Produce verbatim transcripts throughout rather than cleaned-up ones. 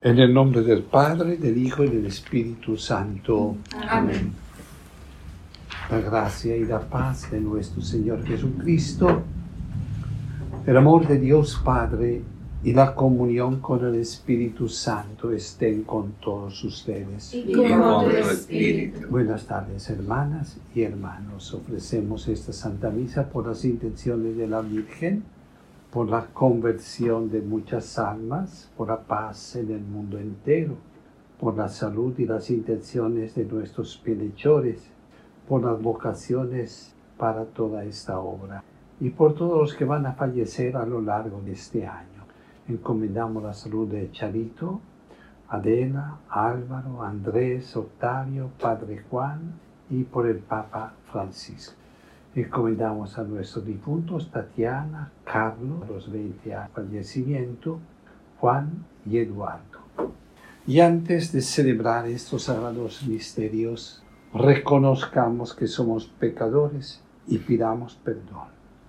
En el nombre del Padre, del Hijo y del Espíritu Santo. Amén. La gracia y la paz de nuestro Señor Jesucristo, el amor de Dios Padre y la comunión con el Espíritu Santo estén con todos ustedes. Y con tu espíritu. Buenas tardes, hermanas y hermanos. Ofrecemos esta Santa Misa por las intenciones de la Virgen, por la conversión de muchas almas, por la paz en el mundo entero, por la salud y las intenciones de nuestros bienhechores, por las vocaciones para toda esta obra y por todos los que van a fallecer a lo largo de este año. Encomendamos la salud de Charito, Adela, Álvaro, Andrés, Octavio, Padre Juan y por el Papa Francisco. Encomendamos a nuestros difuntos Tatiana, Carlos, los veinte años de fallecimiento, Juan y Eduardo. Y antes de celebrar estos sagrados misterios, reconozcamos que somos pecadores y pidamos perdón.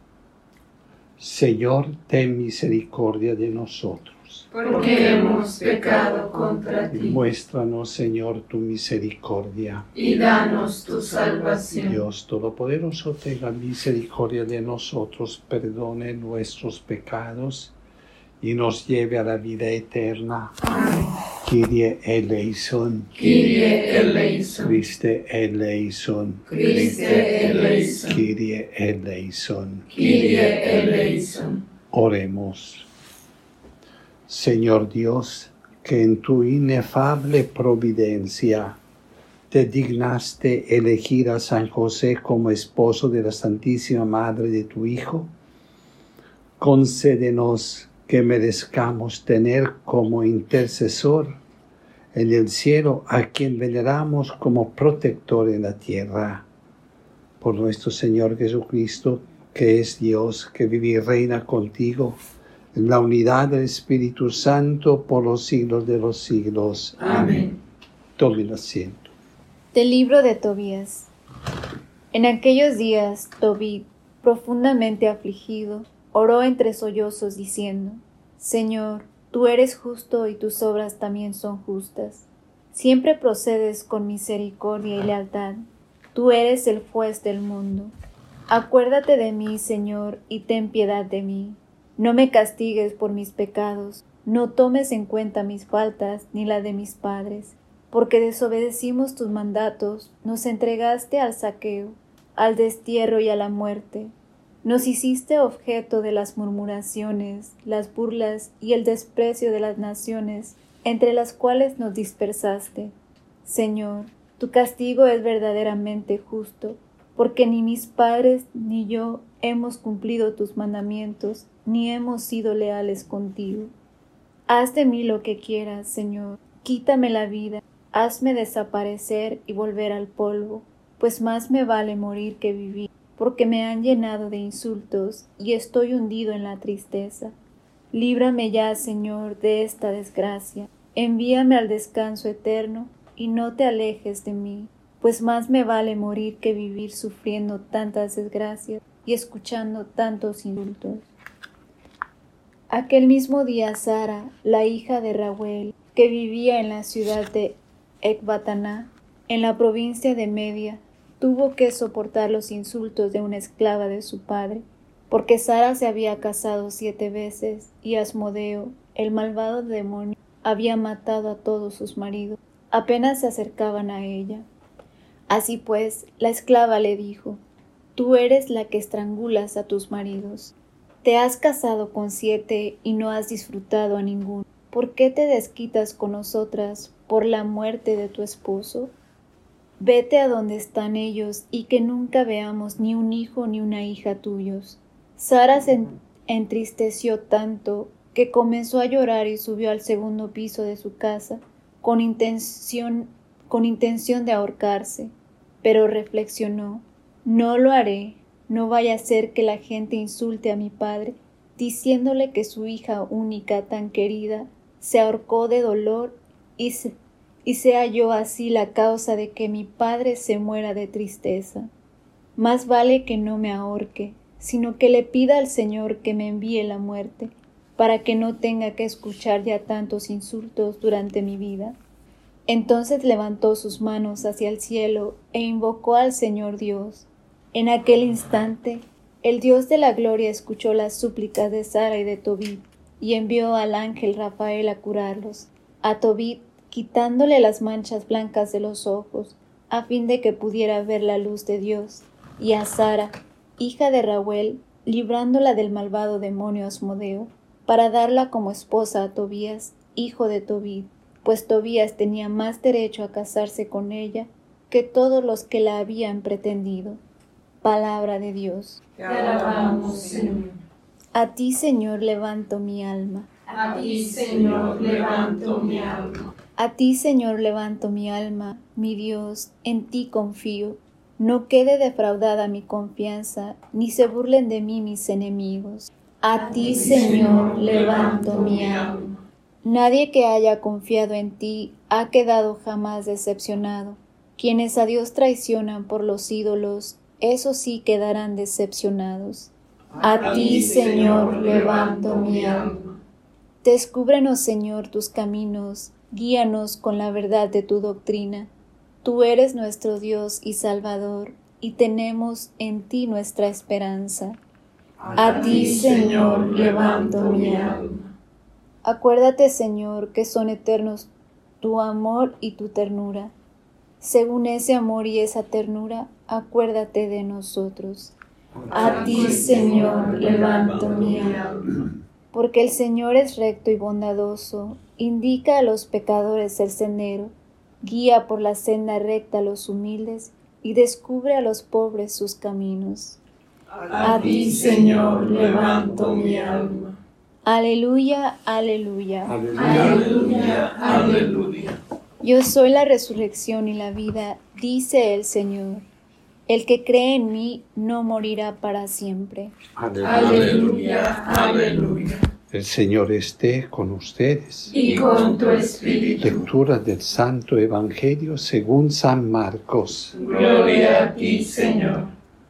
Señor, ten misericordia de nosotros. Porque hemos pecado contra Y ti. muéstranos, Señor, tu misericordia. Y danos tu salvación. Dios Todopoderoso, tenga misericordia de nosotros, perdone nuestros pecados y nos lleve a la vida eterna. Amén. Kyrie eleison, Kyrie eleison. Christe eleison, Christe eleison. Kyrie eleison. Kyrie eleison. Oremos. Señor Dios, que en tu inefable providencia te dignaste elegir a San José como esposo de la Santísima Madre de tu Hijo, concédenos que merezcamos tener como intercesor en el cielo a quien veneramos como protector en la tierra. Por nuestro Señor Jesucristo, que es Dios, que vive y reina contigo, en la unidad del Espíritu Santo, por los siglos de los siglos. Amén. Tomen asiento. Del libro de Tobías. En aquellos días, Tobit, profundamente afligido, oró entre sollozos diciendo: Señor, tú eres justo y tus obras también son justas. Siempre procedes con misericordia y lealtad. Tú eres el juez del mundo. Acuérdate de mí, Señor, y ten piedad de mí. No me castigues por mis pecados, no tomes en cuenta mis faltas ni la de mis padres, porque desobedecimos tus mandatos, nos entregaste al saqueo, al destierro y a la muerte. Nos hiciste objeto de las murmuraciones, las burlas y el desprecio de las naciones, entre las cuales nos dispersaste. Señor, tu castigo es verdaderamente justo, porque ni mis padres ni yo hemos cumplido tus mandamientos, ni hemos sido leales contigo. Haz de mí lo que quieras, Señor, quítame la vida, hazme desaparecer y volver al polvo, pues más me vale morir que vivir, porque me han llenado de insultos y estoy hundido en la tristeza. Líbrame ya, Señor, de esta desgracia, envíame al descanso eterno y no te alejes de mí, pues más me vale morir que vivir sufriendo tantas desgracias y escuchando tantos insultos. Aquel mismo día Sara, la hija de Raguel, que vivía en la ciudad de Ecbataná, en la provincia de Media, tuvo que soportar los insultos de una esclava de su padre, porque Sara se había casado siete veces y Asmodeo, el malvado demonio, había matado a todos sus maridos. Apenas se acercaban a ella. Así pues, la esclava le dijo: Tú eres la que estrangulas a tus maridos. Te has casado con siete y no has disfrutado a ninguno. ¿Por qué te desquitas con nosotras por la muerte de tu esposo? Vete a donde están ellos y que nunca veamos ni un hijo ni una hija tuyos. Sara se entristeció tanto que comenzó a llorar y subió al segundo piso de su casa con intención, con intención de ahorcarse. Pero reflexionó: no lo haré, no vaya a ser que la gente insulte a mi padre, diciéndole que su hija única tan querida se ahorcó de dolor y, se, y sea yo así la causa de que mi padre se muera de tristeza. Más vale que no me ahorque, sino que le pida al Señor que me envíe la muerte, para que no tenga que escuchar ya tantos insultos durante mi vida. Entonces levantó sus manos hacia el cielo e invocó al Señor Dios. En aquel instante, el Dios de la gloria escuchó las súplicas de Sara y de Tobit, y envió al ángel Rafael a curarlos. A Tobit, quitándole las manchas blancas de los ojos, a fin de que pudiera ver la luz de Dios, y a Sara, hija de Reuel, librándola del malvado demonio Asmodeo, para darla como esposa a Tobías, hijo de Tobit, pues Tobías tenía más derecho a casarse con ella que todos los que la habían pretendido. Palabra de Dios. Te alabamos, Señor. A ti, Señor, levanto mi alma. A ti, Señor, levanto mi alma. A ti, Señor, levanto mi alma, mi Dios, en ti confío. No quede defraudada mi confianza, ni se burlen de mí mis enemigos. A ti, Señor, levanto mi alma. Nadie que haya confiado en ti ha quedado jamás decepcionado. Quienes a Dios traicionan por los ídolos, esos sí quedarán decepcionados. A ti, Señor, levanto mi alma. Descúbrenos, Señor, tus caminos, guíanos con la verdad de tu doctrina. Tú eres nuestro Dios y Salvador, y tenemos en ti nuestra esperanza. A ti, Señor, levanto mi alma. Acuérdate, Señor, que son eternos tu amor y tu ternura. Según ese amor y esa ternura, acuérdate de nosotros. A ti, Señor, levanto mi alma. Porque el Señor es recto y bondadoso, indica a los pecadores el sendero, guía por la senda recta a los humildes y descubre a los pobres sus caminos. A ti, Señor, levanto mi alma. Aleluya, aleluya. Aleluya, aleluya. Yo soy la resurrección y la vida, dice el Señor. El que cree en mí no morirá para siempre. Aleluya, aleluya. El Señor esté con ustedes. Y con tu espíritu. Lectura del Santo Evangelio según San Marcos. Gloria a ti, Señor.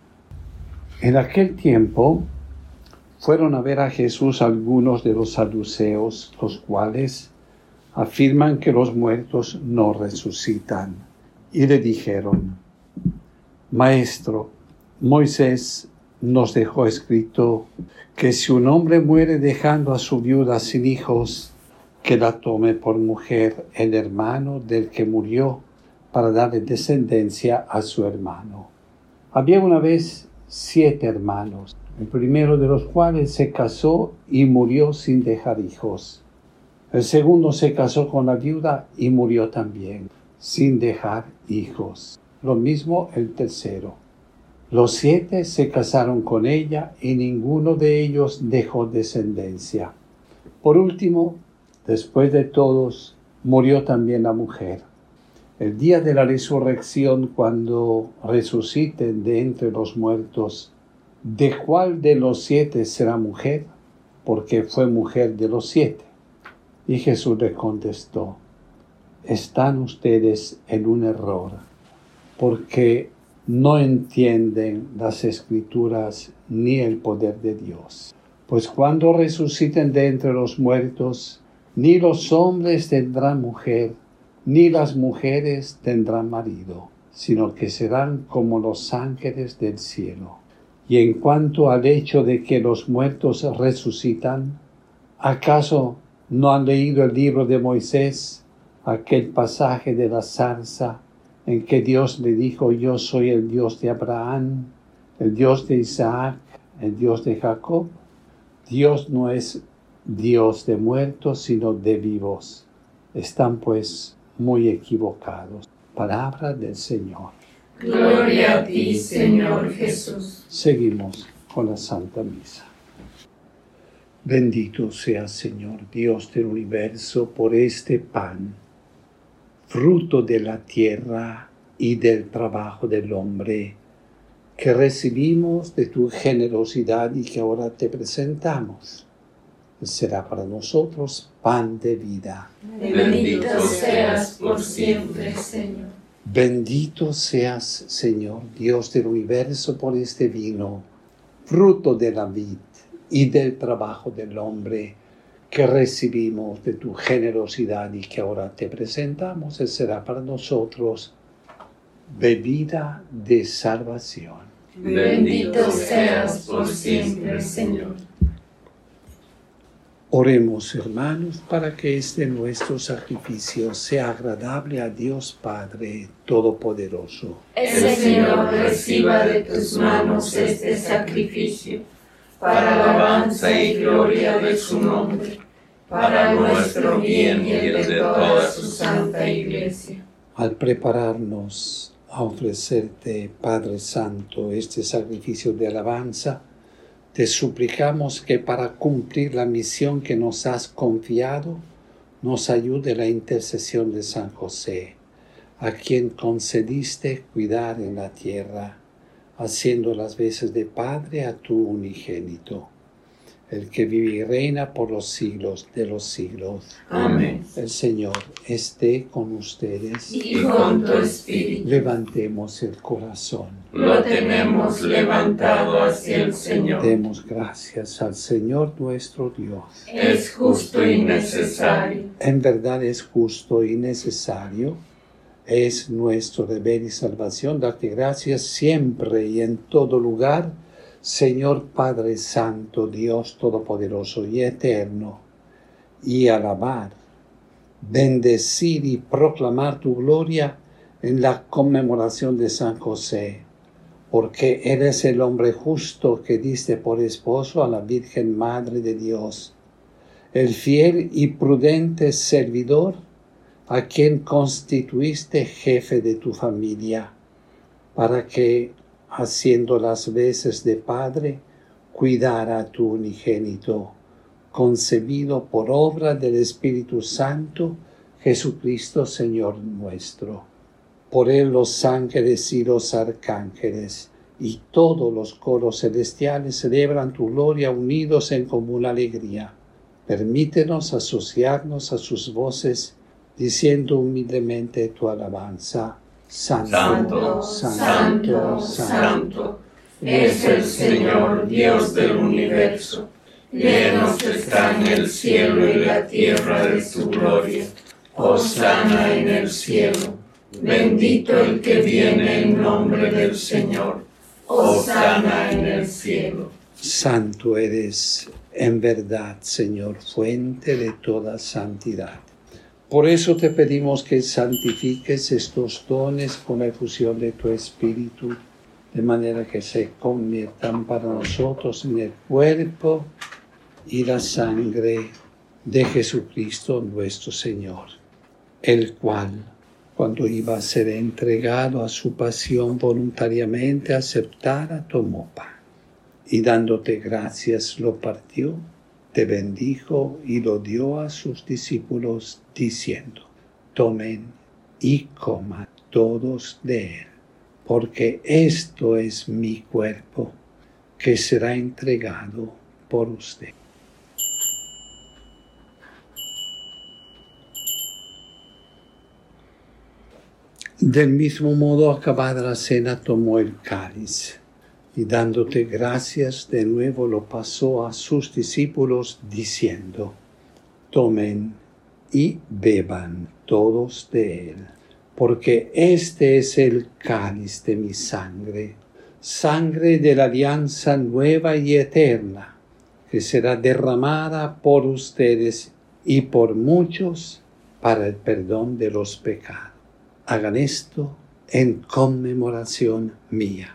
En aquel tiempo fueron a ver a Jesús algunos de los saduceos, los cuales afirman que los muertos no resucitan, y le dijeron: Maestro, Moisés nos dejó escrito que si un hombre muere dejando a su viuda sin hijos, que la tome por mujer el hermano del que murió, para darle descendencia a su hermano. Había una vez siete hermanos, el primero de los cuales se casó y murió sin dejar hijos. El segundo se casó con la viuda y murió también, sin dejar hijos. Lo mismo el tercero. Los siete se casaron con ella y ninguno de ellos dejó descendencia. Por último, después de todos, murió también la mujer. El día de la resurrección, cuando resuciten de entre los muertos, ¿de cuál de los siete será mujer? Porque fue mujer de los siete. Y Jesús le contestó: están ustedes en un error, porque no entienden las Escrituras ni el poder de Dios. Pues cuando resuciten de entre los muertos, ni los hombres tendrán mujer, ni las mujeres tendrán marido, sino que serán como los ángeles del cielo. Y en cuanto al hecho de que los muertos resucitan, ¿acaso no han leído el libro de Moisés, aquel pasaje de la zarza, en que Dios le dijo: yo soy el Dios de Abraham, el Dios de Isaac, el Dios de Jacob? Dios no es Dios de muertos, sino de vivos. Están pues muy equivocados. Palabra del Señor. Gloria a ti, Señor Jesús. Seguimos con la Santa Misa. Bendito sea, Señor, Dios del universo, por este pan, fruto de la tierra y del trabajo del hombre, que recibimos de tu generosidad y que ahora te presentamos. Será para nosotros pan de vida. Bendito seas por siempre, Señor. Bendito seas, Señor, Dios del universo, por este vino, fruto de la vid y del trabajo del hombre, que recibimos de tu generosidad y que ahora te presentamos, será para nosotros bebida de salvación. Bendito seas por siempre, Señor. Oremos, hermanos, para que este nuestro sacrificio sea agradable a Dios Padre Todopoderoso. El Señor reciba de tus manos este sacrificio, para alabanza y gloria de su nombre, para nuestro bien y el de toda su santa Iglesia. Al prepararnos a ofrecerte, Padre Santo, este sacrificio de alabanza, te suplicamos que para cumplir la misión que nos has confiado, nos ayude la intercesión de San José, a quien concediste cuidar en la tierra, haciendo las veces de Padre a tu unigénito, el que vive y reina por los siglos de los siglos. Amén. El Señor esté con ustedes. Y con tu espíritu. Levantemos el corazón. Lo tenemos levantado hacia el Señor. Demos gracias al Señor nuestro Dios. Es justo y necesario. En verdad es justo y necesario. Es nuestro deber y salvación darte gracias siempre y en todo lugar, Señor Padre Santo, Dios Todopoderoso y Eterno, y alabar, bendecir y proclamar tu gloria en la conmemoración de San José, porque eres el hombre justo que diste por esposo a la Virgen Madre de Dios, el fiel y prudente servidor a quien constituiste jefe de tu familia, para que, haciendo las veces de Padre, cuidara a tu unigénito, concebido por obra del Espíritu Santo, Jesucristo Señor nuestro. Por él los ángeles y los arcángeles y todos los coros celestiales celebran tu gloria unidos en común alegría. Permítenos asociarnos a sus voces, diciendo humildemente tu alabanza. Santo, Santo, Santo, Santo, es el Señor Dios del universo. Llenos están el cielo y la tierra de su gloria. Hosana en el cielo. Bendito el que viene en nombre del Señor. Hosana en el cielo. Santo eres, en verdad, Señor, fuente de toda santidad. Por eso te pedimos que santifiques estos dones con la efusión de tu Espíritu, de manera que se conviertan para nosotros en el cuerpo y la sangre de Jesucristo nuestro Señor, el cual, cuando iba a ser entregado a su pasión voluntariamente aceptara, tomó pan, y dándote gracias lo partió, te bendijo y lo dio a sus discípulos, diciendo: tomen y coman todos de él, porque esto es mi cuerpo, que será entregado por usted. Del mismo modo, acabada la cena, tomó el cáliz, y dándote gracias de nuevo lo pasó a sus discípulos, diciendo: tomen y beban todos de él, porque este es el cáliz de mi sangre, sangre de la alianza nueva y eterna, que será derramada por ustedes y por muchos para el perdón de los pecados. Hagan esto en conmemoración mía.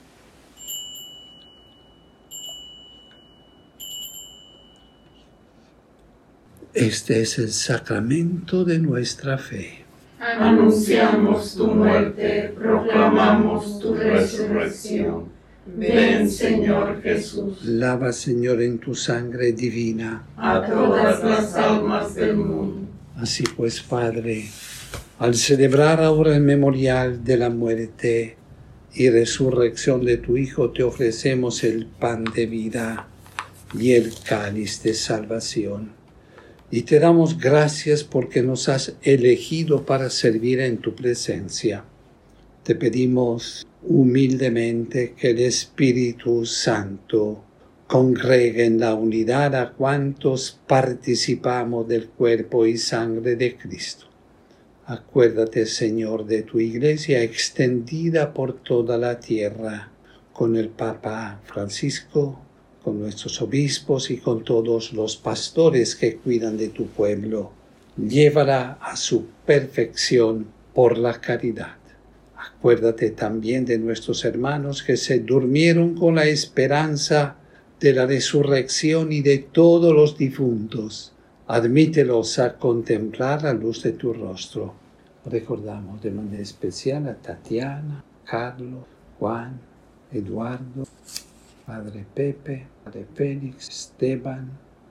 Este es el sacramento de nuestra fe. Anunciamos tu muerte, proclamamos tu resurrección. Ven, Señor Jesús. Lava, Señor, en tu sangre divina a todas las almas del mundo. Así pues, Padre, al celebrar ahora el memorial de la muerte y resurrección de tu Hijo, te ofrecemos el pan de vida y el cáliz de salvación. Y te damos gracias porque nos has elegido para servir en tu presencia. Te pedimos humildemente que el Espíritu Santo congrega en la unidad a cuantos participamos del cuerpo y sangre de Cristo. Acuérdate, Señor, de tu Iglesia extendida por toda la tierra, con el Papa Francisco, con nuestros obispos y con todos los pastores que cuidan de tu pueblo. Llévala a su perfección por la caridad. Acuérdate también de nuestros hermanos que se durmieron con la esperanza de la resurrección y de todos los difuntos. Admítelos a contemplar la luz de tu rostro. Recordamos de manera especial a Tatiana, Carlos, Juan, Eduardo, Padre Pepe, Padre Félix, Esteban,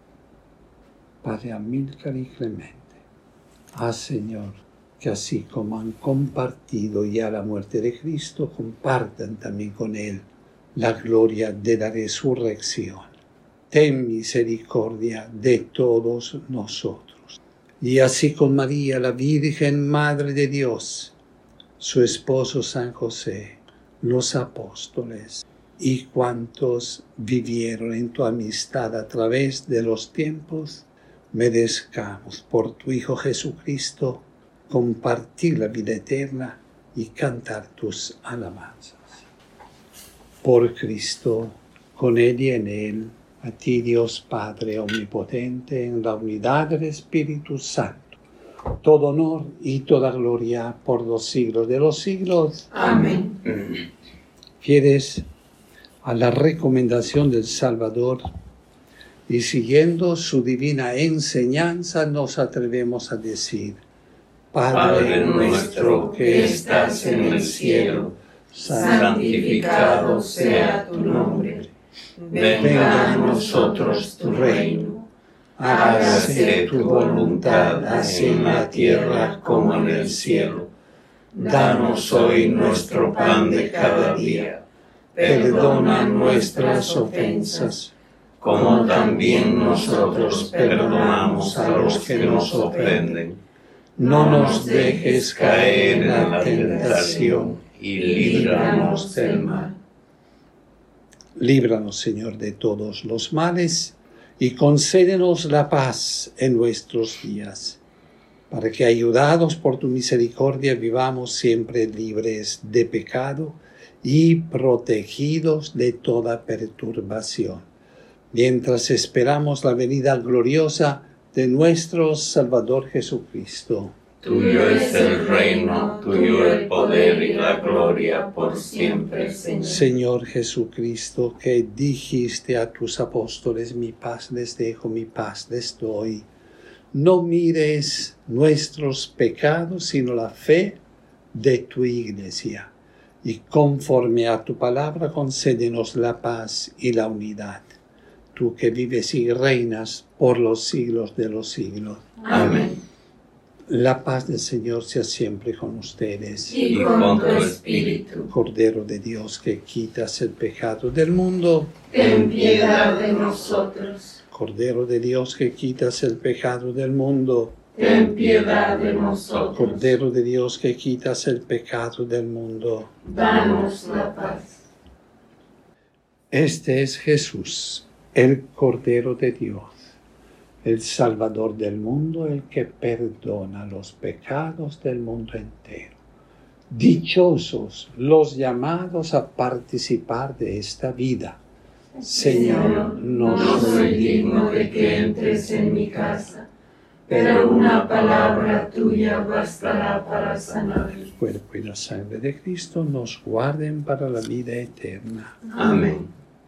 Padre Amílcar y Clemente. Ah, Señor, que así como han compartido ya la muerte de Cristo, compartan también con Él la gloria de la resurrección. Ten misericordia de todos nosotros. Y así con María, la Virgen Madre de Dios, su esposo San José, los apóstoles y cuantos vivieron en tu amistad a través de los tiempos, merezcamos por tu Hijo Jesucristo compartir la vida eterna y cantar tus alabanzas. Por Cristo, con Él y en Él, a ti Dios Padre Omnipotente, en la unidad del Espíritu Santo, todo honor y toda gloria por los siglos de los siglos. Amén. Fieles a la recomendación del Salvador y siguiendo su divina enseñanza, nos atrevemos a decir: Padre nuestro que estás en el cielo, santificado sea tu nombre. Venga a nosotros tu reino. Hágase tu voluntad, así en la tierra como en el cielo. Danos hoy nuestro pan de cada día. Perdona nuestras ofensas, como también nosotros perdonamos a los que nos ofenden. No nos dejes caer en la tentación y líbranos del mal. Líbranos, Señor, de todos los males y concédenos la paz en nuestros días, para que, ayudados por tu misericordia, vivamos siempre libres de pecado y protegidos de toda perturbación, mientras esperamos la venida gloriosa de nuestro Salvador Jesucristo. Tuyo es el reino, tuyo el poder y la gloria por siempre, Señor. Señor Jesucristo, que dijiste a tus apóstoles: mi paz les dejo, mi paz les doy. No mires nuestros pecados, sino la fe de tu Iglesia. Y conforme a tu palabra, concédenos la paz y la unidad. Tú que vives y reinas por los siglos de los siglos. Amén. La paz del Señor sea siempre con ustedes. Y con tu espíritu. Cordero de Dios, que quitas el pecado del mundo, ten piedad de nosotros. Cordero de Dios, que quitas el pecado del mundo, ten piedad de nosotros. Cordero de Dios, que quitas el pecado del mundo, danos la paz. Este es Jesús, el Cordero de Dios, el Salvador del mundo, el que perdona los pecados del mundo entero. Dichosos los llamados a participar de esta vida. Señor, no soy digno de que entres en mi casa, pero una palabra tuya bastará para sanar. El cuerpo y la sangre de Cristo nos guarden para la vida eterna. Amén.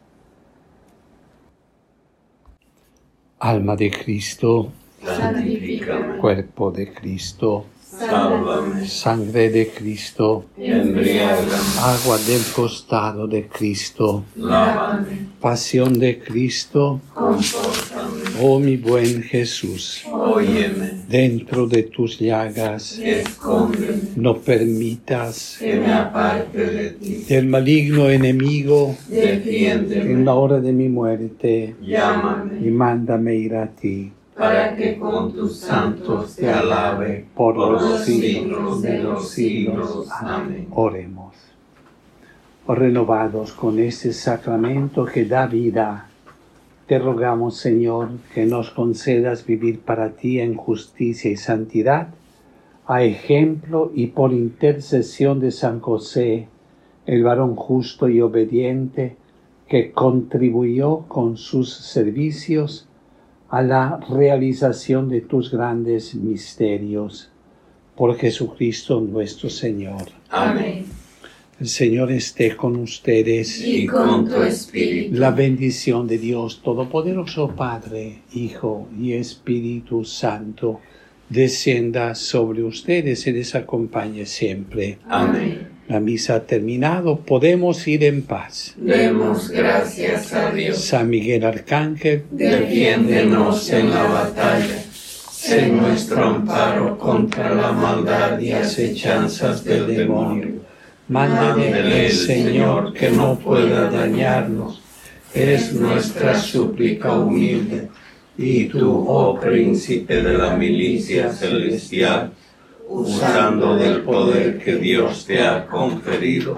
Alma de Cristo, santifícame. Cuerpo de Cristo, sálvame. Sangre de Cristo, embriágame. Agua del costado de Cristo, lávame. Pasión de Cristo, confórtame. Oh mi buen Jesús, óyeme. Dentro de tus llagas, escóndeme. No permitas que me aparte de ti. Del maligno enemigo, defiéndeme. En la hora de mi muerte, llámame. Y mándame ir a ti, para que con tus santos te alabe por, por los, los siglos, siglos de los siglos. Amén. Oremos. Oh, renovados con este sacramento que da vida Te rogamos, Señor, que nos concedas vivir para ti en justicia y santidad, a ejemplo y por intercesión de San José, el varón justo y obediente, que contribuyó con sus servicios a la realización de tus grandes misterios. Por Jesucristo nuestro Señor. Amén. El Señor esté con ustedes. Y con tu espíritu. La bendición de Dios Todopoderoso, Padre, Hijo y Espíritu Santo, descienda sobre ustedes y les acompañe siempre. Amén. La misa ha terminado, podemos ir en paz. Demos gracias a Dios. San Miguel Arcángel, defiéndenos en la batalla. Sé nuestro amparo contra la maldad y acechanzas del demonio. Mándele el Señor que no pueda dañarnos. Es nuestra súplica humilde. Y tú, oh príncipe de la milicia celestial, usando del poder que Dios te ha conferido,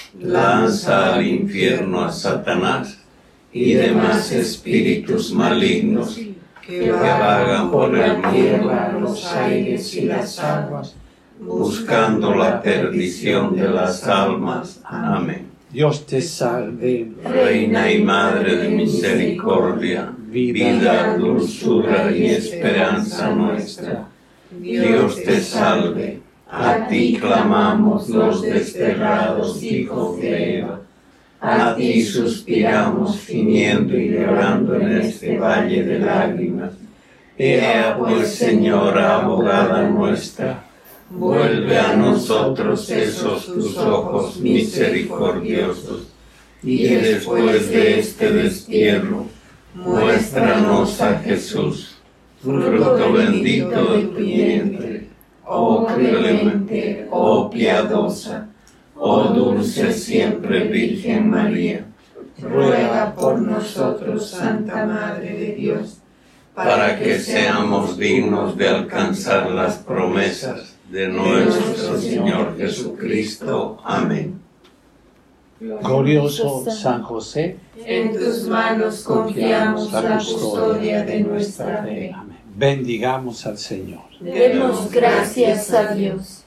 lanza al infierno a Satanás y demás espíritus malignos que vagan por el mundo, los aires y las aguas, buscando la perdición de las almas. Amén. Dios te salve, Reina y Madre de misericordia, vida, dulzura y esperanza nuestra. Dios te salve, a ti clamamos los desterrados hijos de Eva, a ti suspiramos gimiendo y llorando en este valle de lágrimas. Ea pues, Señora, abogada nuestra, vuelve a nosotros esos tus ojos misericordiosos, y después de este destierro, muéstranos a Jesús, fruto bendito de tu vientre, oh clemente, oh piadosa, oh dulce siempre Virgen María. Ruega por nosotros, Santa Madre de Dios, para que seamos dignos de alcanzar las promesas de nuestro Señor Jesucristo. Amén. glorioso San José, En tus manos confiamos la custodia de nuestra fe. Amén. Bendigamos al Señor. Demos gracias a Dios.